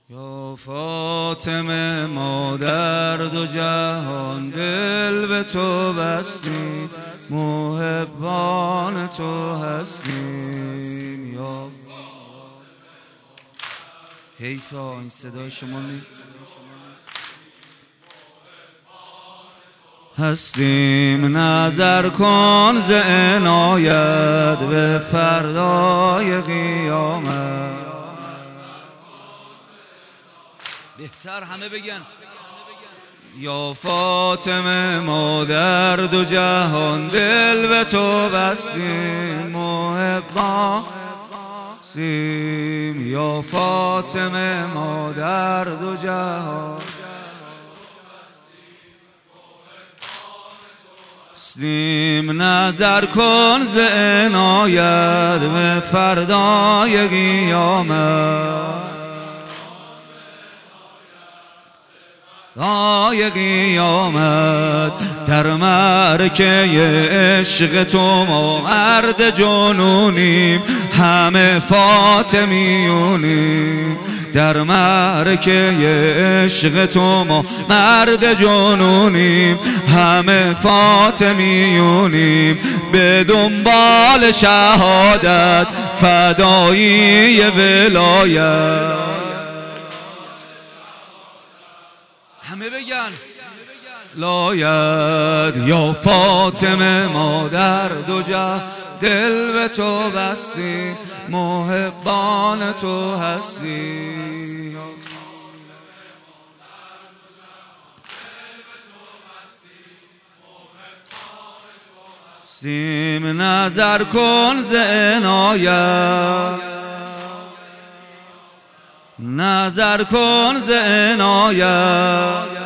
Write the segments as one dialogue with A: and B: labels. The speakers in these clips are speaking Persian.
A: یا فاطمه ما در دو جهان دل به تو بستیم، محبان تو هستیم. یا حیفا این صدای شما هستیم. نظر کن ز عنایت به فردای قیامت. بهتر همه بگن یا فاطمه ما در دو جهان دل به تو بستیم، محبان سیم. یا فاطمه ما در دو جهان سیم. نظر کن ز عنایت به فردای قیامت. قیامت در معرکه عشق تو ما مرد جنونیم، همه فاطمیونیم. در معرکه عشق تو ما مرد جنونیم، همه فاطمیونیم. به دنبال شهادت فدایی ولایت. همه بگن لاید. یا فاطمه ما در دو جهان دل به تو بستیم، محبان تو هستی. سیم نظر کن ز عنایت، نظر کن ز عنایت.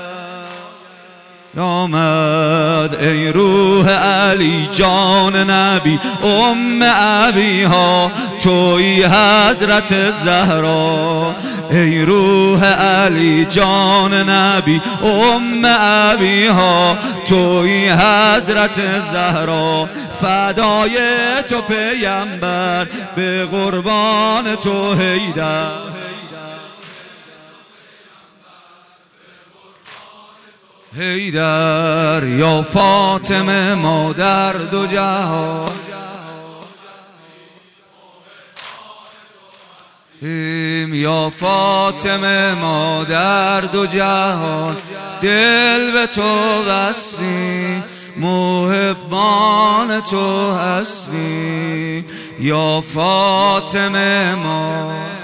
A: آمد ای روح علی جان نبی ام ابی ها، توی حضرت زهرا. ای روح علی جان نبی ام ابی ها، توی حضرت زهرا. فدای تو پیامبر، به قربان تو حیدر. حیدر یا فاطمه ما در دو جهان یا فاطمه ما در دو جهان دل به تو بستیم، محبان تو هستی. یا فاطمه ما